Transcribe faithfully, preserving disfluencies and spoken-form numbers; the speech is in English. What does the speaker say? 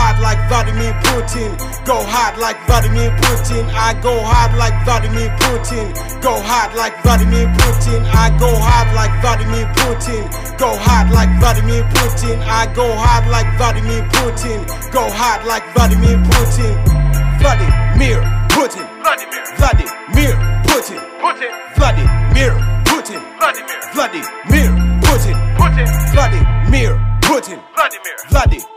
hard like Vladimir Putin. Go hard like Vladimir Putin. I go hard like Vladimir Putin. Go hard like Vladimir Putin. I go hard like Vladimir Putin. Go hard like Vladimir Putin. I go hard like Vladimir Putin. Go hard like Vladimir Putin. Vladimir Putin. Vladimir. Vladimir Putin. Putin. Vladimir Putin. Vladimir. Vladimir Putin. Putin. Vladimir Putin. Vladimir. Vladimir